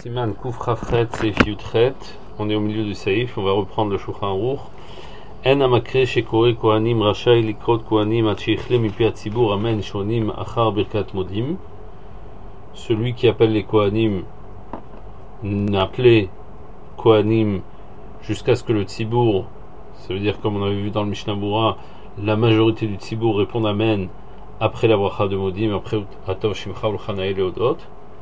Siman Kuf Chafret Seif Yutret, on est au milieu du Seif, on va reprendre le Shulchan Aruch. En amakre shekore kohanim rachai likrot kohanim ad sheichle mipi hatzibur amen shonim achar birkat modim. Celui qui appelle les kohanim n'appelait kohanim jusqu'à ce que le tzibour, ça veut dire comme on avait vu dans le Mishnah Bura, la majorité du tzibour répond amen après la bracha de modim, après atov shimcha ulchanae leodot.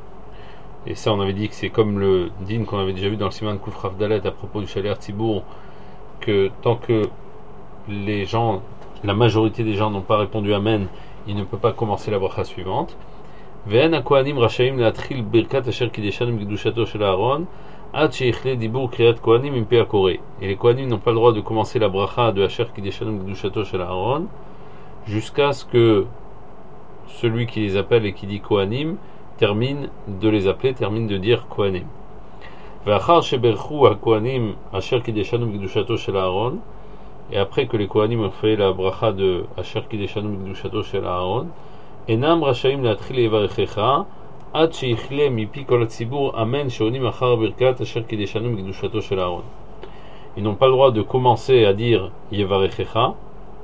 Et ça, on avait dit que c'est comme le din qu'on avait déjà vu dans le Siman Kuf Rav Dalet à propos du Shaler Tzibour, que tant que les gens, la majorité des gens n'ont pas répondu Amen, il ne peut pas commencer la bracha suivante. Ve'en hakohanim rachaim le'atril birkat asher kideshanim gdushato shel Aaron ad sheichle dibur kriyat kohanim impe hakore. Et les kohanim n'ont pas le droit de commencer la bracha de asher kideshanim gdushato shel Aaron jusqu'à ce que celui qui les appelle et qui dit kohanim termine de les appeler, termine de dire kohanim. Ve'achar sheberchu hakohanim asher kideshanim gdushato shel Aaron. Et après que les kohanim ont fait la bracha de asher kideshanim gdushato shel Aaron, enam rachaim le'atril levarechecha ad sheichle mipi kol hatzibur amen shonim achar birkat asher kideshanim gdushato shel Aaron. Ils n'ont pas le droit de commencer à dire yevarechecha,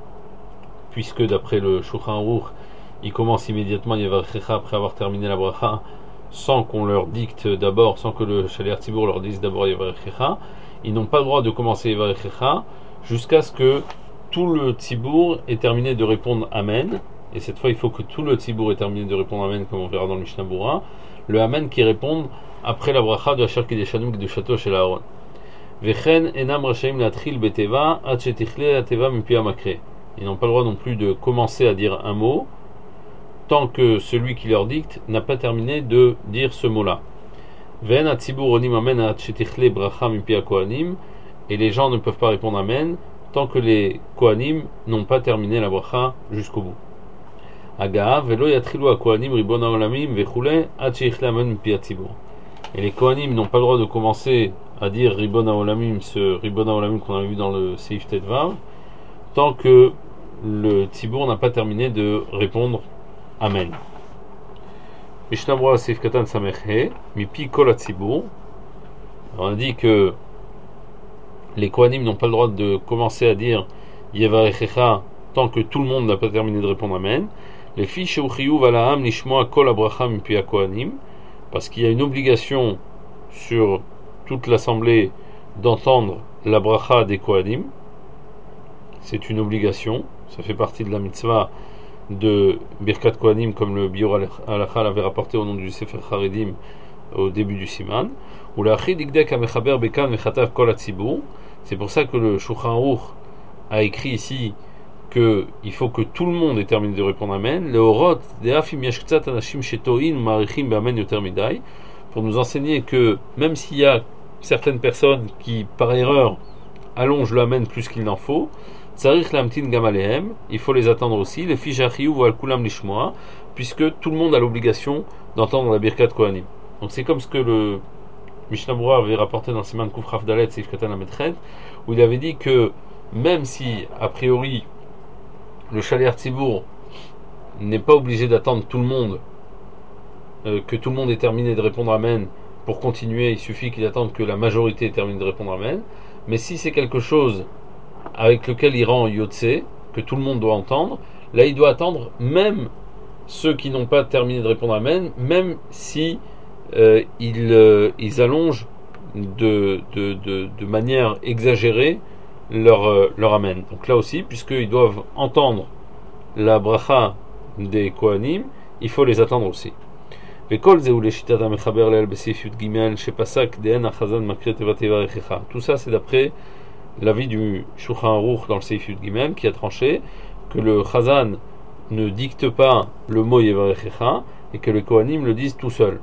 puisque d'après le Shulchan Aruch, ils commencent immédiatement yevarechecha après avoir terminé la bracha, sans qu'on leur dicte d'abord, sans que le Shaler Tzibour leur dise d'abord yevarechecha. Ils n'ont pas le droit de commencer yevarechecha jusqu'à ce que tout le Tzibour ait terminé de répondre Amen. Et cette fois, il faut que tout le Tzibour ait terminé de répondre Amen, comme on verra dans le Mishnah Bura. Le Amen qui répond après la bracha de Asher Kideshanim Gdushato shel Aaron. Vechen enam rashaim latril beteva ad shetichle ateva mipi hamakre. Ils n'ont pas le droit non plus de commencer à dire un mot tant que celui qui leur dicte n'a pas terminé de dire ce mot-là. Ve'en hatzibur onim amen ad shetichle bracha mipi hakohanim. Et les gens ne peuvent pas répondre Amen tant que les Kohanim n'ont pas terminé la bracha jusqu'au bout. Aga velo yatrilu hakohanim ribon haolamim vechule ad sheichle amen mipi hatzibur. Et les Kohanim n'ont pas le droit de commencer à dire ribon haolamim, ce ribon haolamim qu'on a vu dans le Seif Tetvav, tant que le Tzibour n'a pas terminé de répondre Amen. Mishnah Bura Seif Katan Samech mipi kol hatzibur. On a dit que les Kohanim n'ont pas le droit de commencer à dire yevarechecha tant que tout le monde n'a pas terminé de répondre Amen. Les filles chez Uchiyuv alaam nishmoa kol abracha mipi hakohanim, parce qu'il y a une obligation sur toute l'assemblée d'entendre la bracha des Kohanim. C'est une obligation, ça fait partie de la mitzvah de Birkat Kohanim, comme le Biur Halakha l'avait rapporté au nom du Sefer Charedim au début du Siman. Ou la chidikdek amechaber bekan mechatav kol hatzibur. C'est pour ça que le Shulchan Aruch a écrit ici qu'il faut que tout le monde ait terminé de répondre Amen. Leorot de'afim yesh ktsat anashim shetoin marichim be'amen yoter midai, pour nous enseigner que même s'il y a certaines personnes qui par erreur allongent le Amen plus qu'il n'en faut, tsarich lamtin gam alehem, il faut les attendre aussi. Les fiches achiyuv al kulam lishmoa, puisque tout le monde a l'obligation d'entendre la birkat kohanim. Donc c'est comme ce que le Mishnah Bura avait rapporté dans Siman Kuf Rav Dalet Seif Katan Amedchet, où il avait dit que même si a priori le Shaler Tzibour n'est pas obligé d'attendre tout le monde, que tout le monde ait terminé de répondre Amen pour continuer, il suffit qu'il attende que la majorité ait terminé de répondre Amen. Mais si c'est quelque chose avec lequel il rend Yotse, que tout le monde doit entendre, là il doit attendre même ceux qui n'ont pas terminé de répondre Amen, même si ils allongent de manière exagérée leur Amen. Donc là aussi, puisqu'ils doivent entendre la bracha des Kohanim, il faut les attendre aussi. Tout ça, c'est d'après l'avis du Shulchan Aruch dans le Seif Yud Gimel, qui a tranché que le Chazan ne dicte pas le mot Yevarechecha et que les Kohanim le disent tout seuls.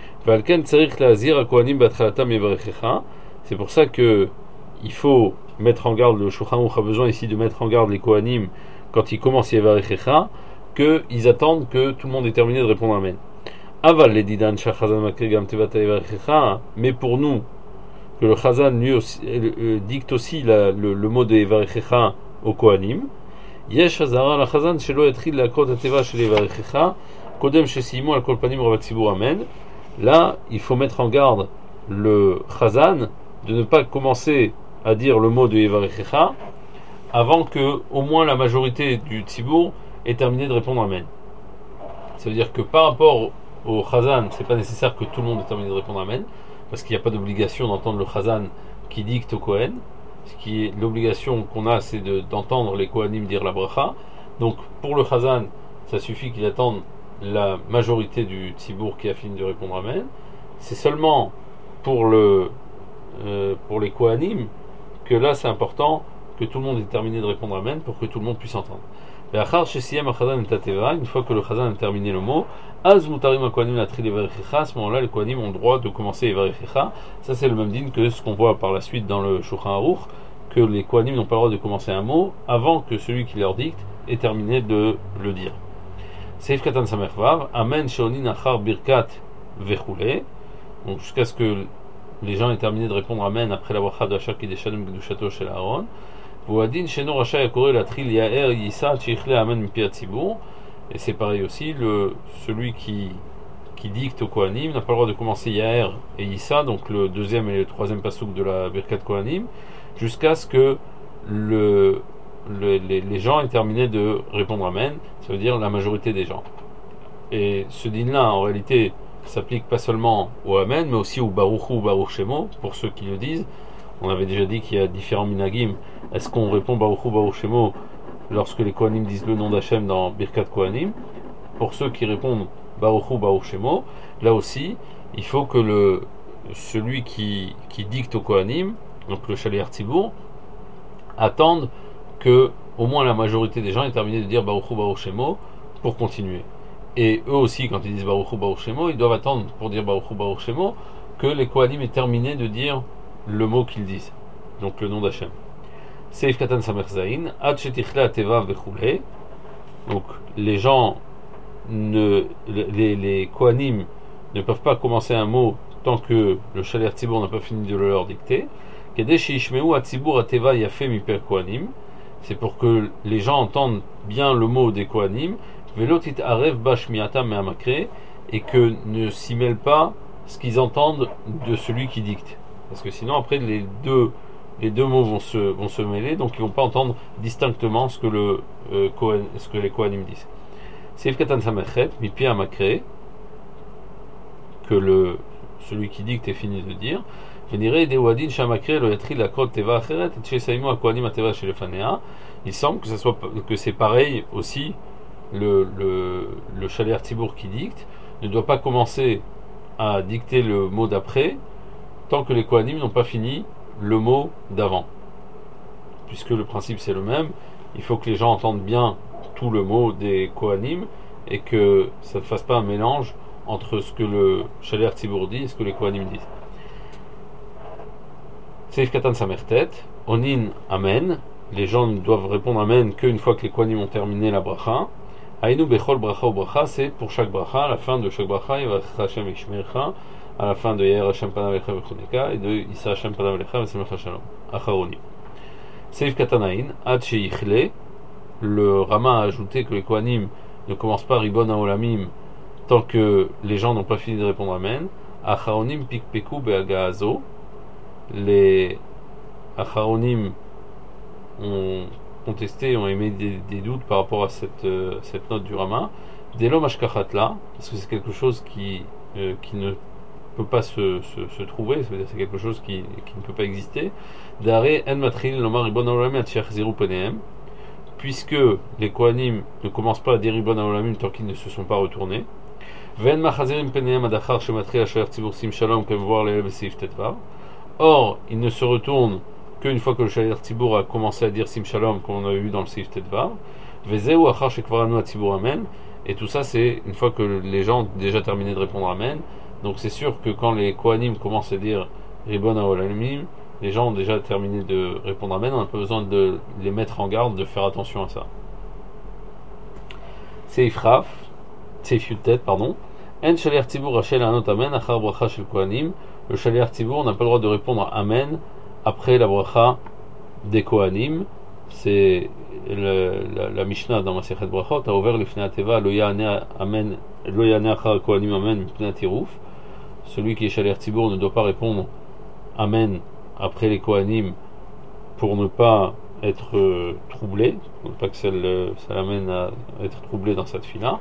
C'est pour ça que il faut mettre en garde, le Shulchan Aruch a besoin ici de mettre en garde les Kohanim quand ils commencent Yevarechecha, qu'ils attendent que tout le monde ait terminé de répondre Amen. Aval les didan shachazan makri gam tevata Yevarechecha, mais pour nous que le Chazan lui aussi, dicte aussi le mot de Yevarechecha au Kohanim. Yesh hazara la Chazan shelo yatril lakot ateva shel Yevarechecha kodem shesimu al kol panim rav hatzibur Amen. Là, il faut mettre en garde le Chazan de ne pas commencer à dire le mot de Yevarechecha avant que au moins la majorité du Tzibour ait terminé de répondre Amen. Ça veut dire que par rapport au Chazan, c'est pas nécessaire que tout le monde ait terminé de répondre Amen, parce qu'il n'y a pas d'obligation d'entendre le Chazan qui dicte au Kohen. Ce qui est l'obligation qu'on a, c'est d'entendre les Kohanim dire la bracha. Donc pour le Chazan, ça suffit qu'il attende la majorité du Tzibour qui a fini de répondre Amen. C'est seulement pour les Kohanim que là c'est important que tout le monde ait terminé de répondre Amen pour que tout le monde puisse entendre. Une fois que le Chazan a terminé le mot, à ce moment-là les Kohanim ont le droit de commencer Yevarechecha. Ça c'est le même din que ce qu'on voit par la suite dans le Shulchan Aruch, que les Kohanim n'ont pas le droit de commencer un mot avant que celui qui leur dicte ait terminé de le dire. Seif Katan Samervav, Amen Sheonin Achar Birkat Vechule. Donc jusqu'à ce que les gens aient terminé de répondre Amen après la bracha de Hachar Kideshanim Kedushato Shel Aaron. Voadin Sheno Racha Yakore Latril Yaer Yisa Tchichle Amen Mipiat Tzibour. Et c'est pareil aussi, celui qui dicte au Kohanim n'a pas le droit de commencer Yaer et Yisa, donc le deuxième et le troisième pasouk de la Birkat Kohanim, jusqu'à ce que les gens aient terminé de répondre Amen, ça veut dire la majorité des gens. Et ce din-là, en réalité, s'applique pas seulement au Amen, mais aussi au Baruch ou Baruch Shemo, pour ceux qui le disent. On avait déjà dit qu'il y a différents minagim. Est-ce qu'on répond Baruch ou Baruch Shemo lorsque les Kohanim disent le nom d'Hachem dans Birkat Kohanim? Pour ceux qui répondent Baruch ou Baruch Shemo, là aussi, il faut que celui qui dicte au Kohanim, donc le Shaliach Tzibour, attende que au moins la majorité des gens aient terminé de dire Baruch ou Baruch Shemo pour continuer. Et eux aussi, quand ils disent Baruch ou Baruch Shemo, ils doivent attendre pour dire Baruch ou Baruch Shemo que les Kohanim aient terminé de dire le mot qu'ils disent, donc le nom d'Hachem. Seif Katan Samer Zain, Ad Shetichle Ateva Vechule. Donc les gens, les Kohanim ne peuvent pas commencer un mot tant que le Shaliach Tzibour n'a pas fini de le leur dicter. Kedesh Yishmeu Atzibur Ateva Yafé Miper Kohanim. C'est pour que les gens entendent bien le mot des Kohanim. Velotit Arev Bashmiata Mehamakre, et que ne s'y mêle pas ce qu'ils entendent de celui qui dicte. Parce que sinon après les deux mots vont se mêler, donc ils vont pas entendre distinctement ce que les Kohanim disent. Seif Katan Samerchet, Mipi Amakre, que celui qui dicte est fini de dire. Il semble que c'est pareil aussi. Le Shaliach Tzibour qui dicte ne doit pas commencer à dicter le mot d'après tant que les Kohanim n'ont pas fini le mot d'avant, puisque le principe c'est le même. Il faut que les gens entendent bien tout le mot des Kohanim et que ça ne fasse pas un mélange entre ce que le Shaliach Tzibour dit et ce que les Kohanim disent. Seif Katan Samertet, Onin Amen. Les gens ne doivent répondre Amen qu'une fois que les Kohanim ont terminé la bracha. Aïnou Bechol Bracha ou Bracha, c'est pour chaque bracha, à la fin de chaque bracha, il va Hashem Ishmecha, à la fin de Yair Hashem Panav Lecha Vechoneka, et de Issa Hashem Panav Lecha Vesemecha Shalom. Acharoni. Seif Katanaïn, Ad Sheichle, le Rama a ajouté que les Kohanim ne commencent pas Ribon Haolamim tant que les gens n'ont pas fini de répondre Amen. Acharonim Pikpeku Be'agaazo, les Acharonim ont contesté, ont émis des doutes par rapport à cette note du Rama. Delo Mashkachatla, parce que c'est quelque chose qui ne peut pas se trouver, ça veut dire c'est quelque chose qui ne peut pas exister. Dare En Matril Lomar Ribon Haolamim Atchiach Ziru Penehem, puisque les Kohanim ne commencent pas à dire Ribon Haolamim tant qu'ils ne se sont pas retournés. Ven Machazerim Penehem Adachar Shematri Hashayach Tzibur Sim Shalom, comme voir les Besif Tetvav. Or, ils ne se retournent qu'une fois que le Shaliach Tzibour a commencé à dire Sim Shalom, comme on avait vu dans le Seif Tetvav. Vezeu Achar Shekvaranu Tzibour Amen. Et tout ça, c'est une fois que les gens ont déjà terminé de répondre Amen. Donc c'est sûr que quand les Kohanim commencent à dire Ribon Haolamim, les gens ont déjà terminé de répondre Amen. On n'a pas besoin de les mettre en garde, de faire attention à ça. Seif Raf, Seif Yutet, pardon. En Shaliach Tzibour Hashel Anot Amen Achar Bracha Shel Kohanim. Le Shaliach Tzibour n'a pas le droit de répondre Amen après la bracha des Kohanim. C'est la Mishnah dans Masechet Brachot a ouvert le Fnei Ateva Lo Ya'ane Amen Lo Ya'ane Achar Kohanim Amen Mipnei Tiruf. celui qui est Shaler Tzibour ne doit pas répondre Amen après les Kohanim pour ne pas être troublé, pour ne pas que ça l'amène à être troublé dans cette fila.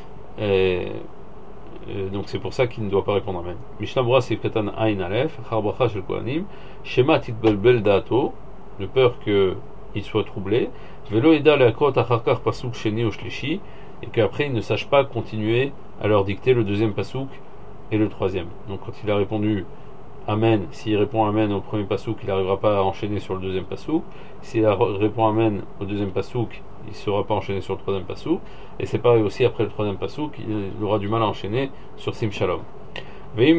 Donc c'est pour ça qu'il ne doit pas répondre Amen. Mishnah Bora Sifretan Ain Aleph, Achar Bracha Shel Kohanim, Shema Titbelbel Dato, de peur qu'il soit troublé, Velo Eda Leakot Acharkar Pasuk Sheni ou Shlishi, et qu'après il ne sache pas continuer à leur dicter le deuxième pasuk et le troisième. Donc quand il a répondu Amen, s'il répond Amen au premier pasuk, il n'arrivera pas à enchaîner sur le deuxième pasuk. S'il répond Amen au deuxième pasuk, il ne saura pas enchaîner sur le troisième pasuk. Et c'est pareil aussi après le troisième pasuk, il aura du mal à enchaîner sur Sim Shalom. Et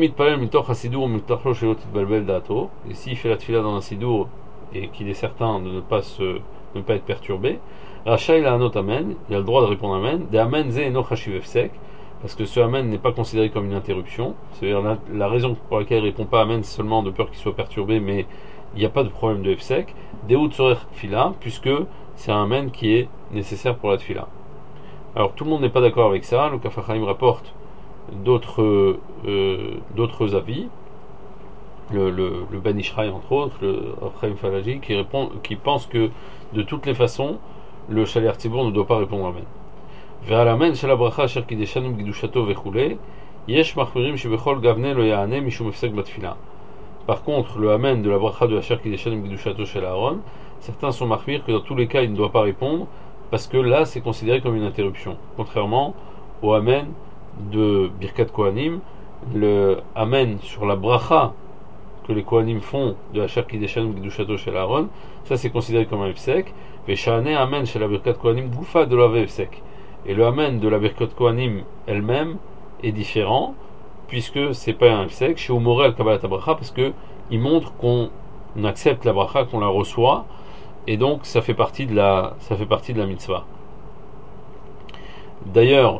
s'il fait la tfila dans un sidour et qu'il est certain de ne pas être perturbé, Racha il a un autre Amen, il a le droit de répondre Amen. De Amen ze eno chashiv efsek, parce que ce Amen n'est pas considéré comme une interruption. C'est-à-dire la raison pour laquelle il ne répond pas Amen, c'est seulement de peur qu'il soit perturbé, mais il n'y a pas de problème de efsek. Deout sorer tfila, puisque c'est un Amen qui est nécessaire pour la tfila. Alors tout le monde n'est pas d'accord avec ça. Le Kaf HaChaim rapporte d'autres avis. Le Ben Ishraï entre autres, le Chaim Falaji, qui pense que de toutes les façons, le Shaler Tzibour ne doit pas répondre Amen. Ve'al Amen shel habracha asher kideshanu b'kedushato vechulei, yesh machmirim shebechol gavne lo ya'aneh mishum efsek batfila. Par contre, le Amen de la bracha de asher kideshanu b'kedushato shel Aaron, certains sont machmir que dans tous les cas il ne doit pas répondre, parce que là c'est considéré comme une interruption. Contrairement au Amen de Birkat Kohanim, le Amen sur la bracha que les Kohanim font de Asher Kideshanu B'Kedushato Shel Aaron, ça c'est considéré comme un Efsek. Ve'sha'aneh Amen Shel Birkat Kohanim Goufa de la Efsek. Et le Amen de la Birkat Kohanim elle-même est différent, puisque c'est pas un Efsek. Chez Umoreh al Kabbalat Bracha, parce que il montre qu'on accepte la bracha, qu'on la reçoit, et donc ça fait partie de la mitzvah. D'ailleurs,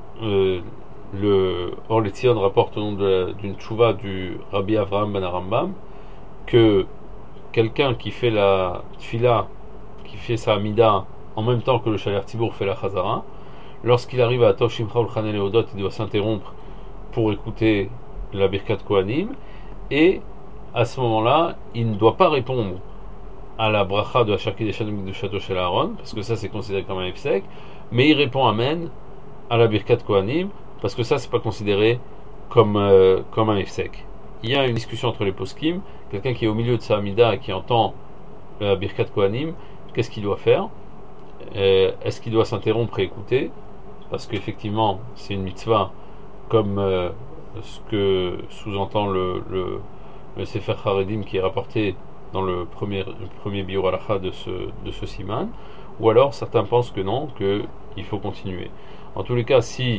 le Or Letzion rapporte au nom d'une tchouva du Rabbi Avraham ben Arambam que quelqu'un qui fait la tfila, qui fait sa amida en même temps que le Shaler Tzibour fait la chazara, lorsqu'il arrive à Tov Shimcha Ulchan Eleodot, il doit s'interrompre pour écouter la Birkat Kohanim, et à ce moment-là, il ne doit pas répondre à la bracha de Asher Kideshanu B'Kedushato Shel Aaron, parce que ça c'est considéré comme un efsek, mais il répond Amen à la Birkat Kohanim, parce que ça c'est pas considéré comme un efsek. Il y a une discussion entre les poskim, quelqu'un qui est au milieu de sa amida et qui entend la Birkat Kohanim, qu'est-ce qu'il doit faire? Est-ce qu'il doit s'interrompre et écouter? Parce qu'effectivement c'est une mitzvah comme ce que sous-entend le Sefer Haredim qui est rapporté dans le premier biur halacha de ce siman, ou alors certains pensent que non, qu'il faut continuer. En tous les cas, si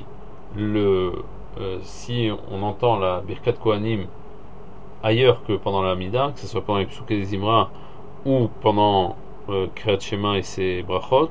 on entend la Birkat Kohanim ailleurs que pendant la Amida, que ce soit pendant les Psuké des Imra ou pendant Kriyat Shema et ses brachot,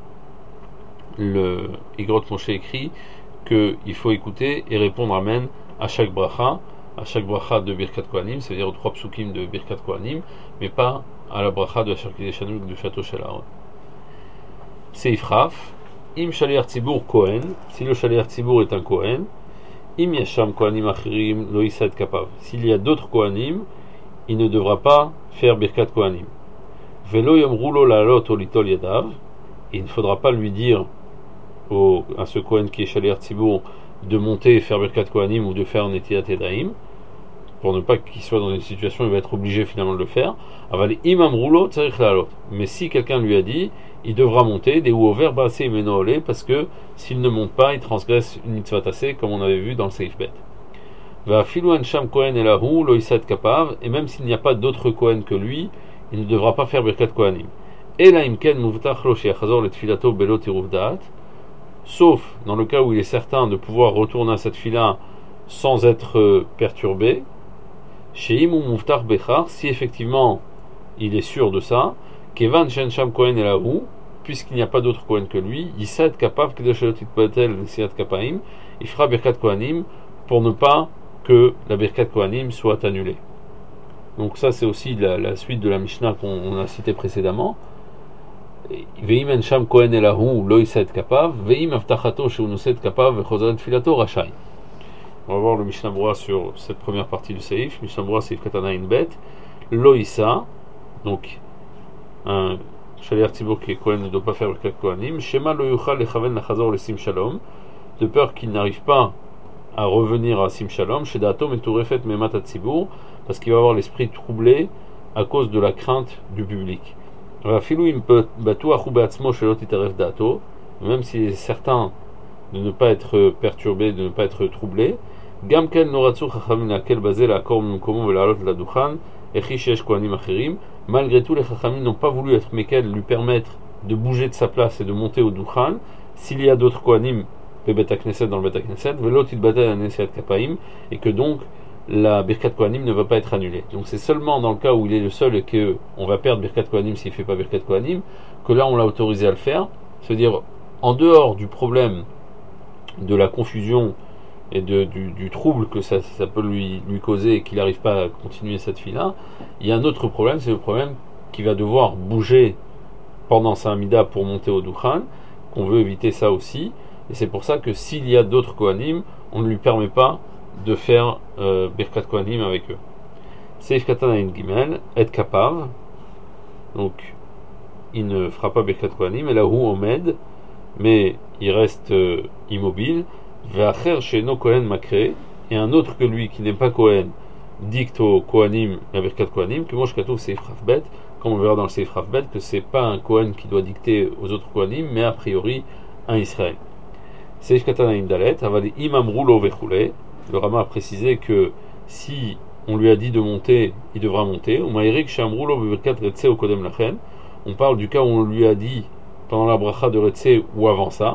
le Igrot Moshe écrit qu'il faut écouter et répondre Amen à chaque bracha de Birkat Kohanim, c'est-à-dire aux 3 psukim de Birkat Kohanim, mais pas à la bracha de Asher Kideshanu B'Kedushato Shel Aaron. Seif Raf, Im Shaler Tzibour Kohen, si le Shaler Tzibour est un Kohen, Im Yasham Kohanim Achirim Lo Yisad Kapav, s'il y a d'autres Kohanim, il ne devra pas faire Birkat Kohanim. Velo Yomru Lo La'alot O Litol Yadav, il ne faudra pas lui dire à ce Kohen qui est Shaler Tzibour de monter et faire Birkat Kohanim ou de faire Netilat Yadayim, pour ne pas qu'il soit dans une situation où il va être obligé finalement de le faire. Aval imam roulo tzarich la'alot. Mais si quelqu'un lui a dit, il devra monter des ou over basé menoolé, parce que s'il ne monte pas, il transgresse une mitzvah tassé, comme on avait vu dans le Seif Bet. Va filu ansham kohen elahu lo isad kapav, et même s'il n'y a pas d'autre kohen que lui, il ne devra pas faire Birkat Kohanim. Ela imken muvtach lo she'achazor letfilato belo tiruv da'at, sauf dans le cas où il est certain de pouvoir retourner à cette fila sans être perturbé. Chez Imou Muftar Bechar, si effectivement il est sûr de ça, Kevan Shensham Kohen et Lahou, puisqu'il n'y a pas d'autre Kohen que lui, Yisad Kapav Kedoshelotit Patel Siat Kapaim, il fera Birkat Kohanim pour ne pas que la Birkat Kohanim soit annulée. Donc ça c'est aussi la suite de la Mishnah qu'on a citée précédemment. Veim Ensham Kohen et Lahou, Lo Yisad Kapav, Veim Avtachato Sheunuset Kapav, Vechozad Filato Rachai. On va voir le Mishnah Berurah sur cette première partie du Seif. Mishnah Berurah Seif Katan Ayin Bet. Loïsa, donc un Shaliach Tzibur qui est Kohen ne doit pas faire Birkat Kohanim. Shema lo yuchal lechaven lachazor le Sim Shalom, de peur qu'il n'arrive pas à revenir à Sim Shalom. Chez Dato Meturefet Memat Tzibur, parce qu'il va avoir l'esprit troublé à cause de la crainte du public. Afilu im batuach beatzmo shelo titeref dato, même s'il est certain de ne pas être perturbé, de ne pas être troublé. Gam ken noratzu chachamim lakel bazel laakor mimkomo velalot ladukhan echi shesh kohanim acherim. Malgré tout, les chachamim n'ont pas voulu être mekel, lui permettre de bouger de sa place et de monter au dukhan s'il y a d'autres kohanim bebet hakneset dans le bet hakneset velot itbatel anesiat kapaim, et que donc la Birkat Kohanim ne va pas être annulée. Donc c'est seulement dans le cas où il est le seul et qu'on va perdre Birkat Kohanim s'il ne fait pas Birkat Kohanim que là on l'a autorisé à le faire. C'est-à-dire, en dehors du problème de la confusion et du trouble que ça peut lui causer et qu'il n'arrive pas à continuer cette fille-là, il y a un autre problème, c'est le problème qu'il va devoir bouger pendant sa Amida pour monter au Dukhan, qu'on veut éviter ça aussi. Et c'est pour ça que s'il y a d'autres Kohanim, on ne lui permet pas de faire Birkat Kohanim avec eux. Seif Katan Ayin Gimel, et Kapav, donc il ne fera pas Birkat Kohanim, et là où Omed, mais il reste immobile. Ve'acher Sheno Kohen Makre, et un autre que lui qui n'est pas Kohen dicte au Kohanim la Birkat Kohanim, que moi je trouve Seif Rafbet, comme on verra dans le Seif Rafbet, que c'est pas un Kohen qui doit dicter aux autres Kohanim, mais a priori un Israël. Seif Katan Ayin Dalet, Avali Imam Roulo Vechule. Le Rama a précisé que si on lui a dit de monter, il devra monter. On parle du cas où on lui a dit pendant la bracha de Retse ou avant ça.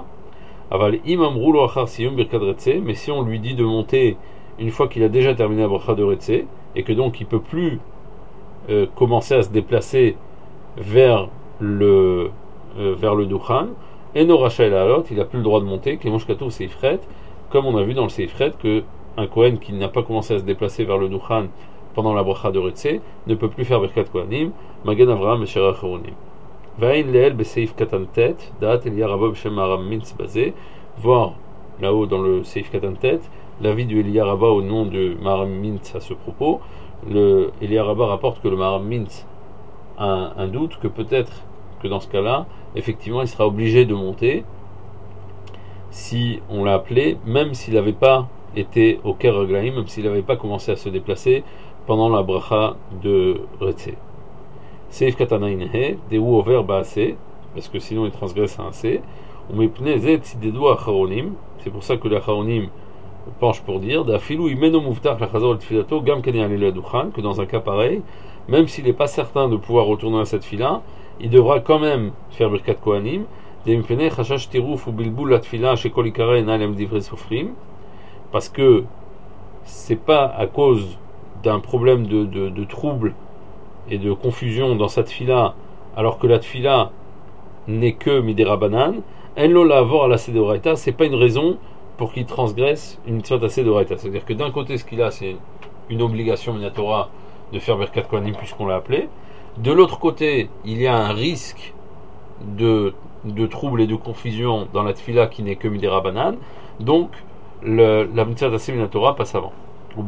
Mais si on lui dit de monter une fois qu'il a déjà terminé la bracha de Retse et que donc il ne peut plus commencer à se déplacer vers le Dukhan, et no Racha el Alot, il n'a plus le droit de monter, comme on a vu dans le Seifret que un Kohen qui n'a pas commencé à se déplacer vers le Dukhan pendant la bracha de Retse ne peut plus faire Birkat Kohanim, Magen Avraham et Shera Acharonim. Va'in leel beseif katantet, da'at Eliya Rabba b'shem Maharam Mintz basé, voir là-haut dans le Seif Katantet, l'avis du Eliya Rabba au nom de Maharam Mintz à ce propos. Le Eliya Rabba rapporte que le Maharam Mintz a un doute, que peut-être que dans ce cas-là, effectivement, il sera obligé de monter si on l'a appelé, même s'il n'avait pas été au Ker Raglaim, même s'il n'avait pas commencé à se déplacer pendant la bracha de Retse. Seif Katanaïnehe, Deu over Baase, parce que sinon il transgresse un C. On mépne Zet Sidedou Acharonim, c'est pour ça que l'Acharonim penche pour dire, D'Afilou Imeno Muftach Lachazor El Tfilato, Gam Kani Alele Dukhan, que dans un cas pareil, même s'il n'est pas certain de pouvoir retourner à cette fila, il devra quand même faire Birkat Kohanim, Dempene Chashash Tiruf ou Bilbul Latfila, Shekol Ikare Nalem Divre Sofrim, parce que c'est pas à cause d'un problème de trouble et de confusion dans cette tfila, alors que la tfila n'est que midera banan, en lo lavor à la sedoraita, c'est pas une raison pour qu'il transgresse une mitzvot à sedoraita. C'est-à-dire que d'un côté, ce qu'il a, c'est une obligation minatora de faire Birkat Kohanim puisqu'on l'a appelé. De l'autre côté, il y a un risque de trouble et de confusion dans la tfila qui n'est que midera banan. Donc, la mitzvah d'Aseh minatora passe avant.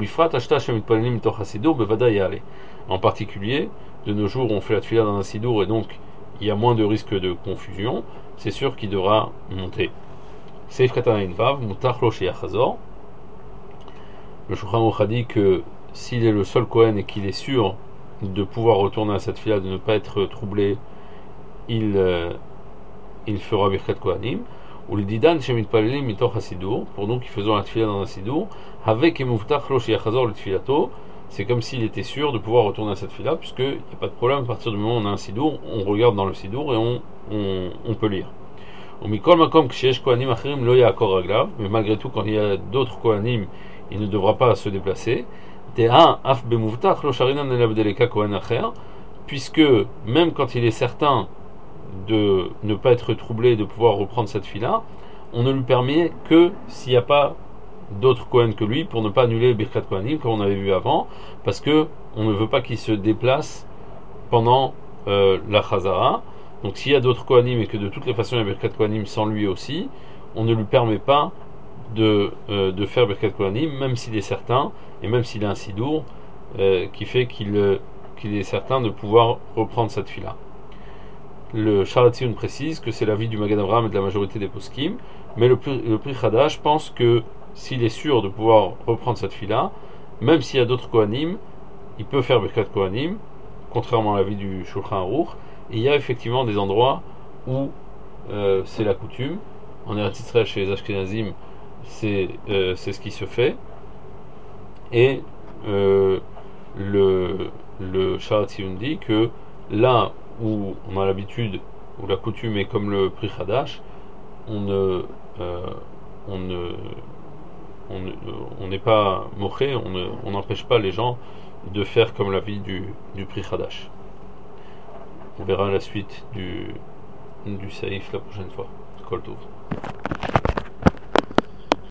En particulier, de nos jours, on fait la tfila dans un sidour et donc il y a moins de risque de confusion. C'est sûr qu'il devra monter. Seif Katanaïn Vav, Mutach Lo Sheyachazor. Le Shulchan Aruch a dit que s'il est le seul Kohen et qu'il est sûr de pouvoir retourner à cette fila, de ne pas être troublé, il fera Birkat Kohanim. Ou le didan shemit palelim mitoch hasidur, pour nous qui faisons la tfila dans un sidour, avec emuftach lo sheyachazor le tfilato, c'est comme s'il était sûr de pouvoir retourner à cette fila, puisque il n'y a pas de problème, à partir du moment où on a un sidour, on regarde dans le sidour et on peut lire. Ou mikol makom kshesh kohanim acherim lo yaakor raglav, mais malgré tout, quand il y a d'autres kohanim, il ne devra pas se déplacer. Teha af bemuftach lo sharinan elabdeleka kohen acher, puisque même quand il est certain de ne pas être troublé, de pouvoir reprendre cette fila, on ne lui permet que s'il n'y a pas d'autres Kohen que lui, pour ne pas annuler le Birkat Kohanim comme on avait vu avant, parce que on ne veut pas qu'il se déplace pendant la Chazara. Donc s'il y a d'autres Kohanim et que de toutes les façons il y a Birkat Kohanim sans lui aussi, on ne lui permet pas de faire Birkat Kohanim, même s'il est certain, et même s'il est un sidour, qui fait qu'il est certain de pouvoir reprendre cette fila. Le Sharatzion précise que c'est l'avis du Magen Avraham et de la majorité des poskim, mais le Pri Chadash pense que s'il est sûr de pouvoir reprendre cette fila, même s'il y a d'autres Kohanim, il peut faire Birkat Kohanim, contrairement à l'avis du Shulchan Aruch. Et il y a effectivement des endroits où c'est la coutume. En Eretz Yisraël, chez les Ashkenazim, c'est ce qui se fait. Et le Sharatzion dit que là où on a l'habitude, où la coutume est comme le Pri Chadash, on n'est pas moché, on n'empêche pas les gens de faire comme l'avis du Pri Chadash. On verra la suite du Saïf la prochaine fois. Kol Tov.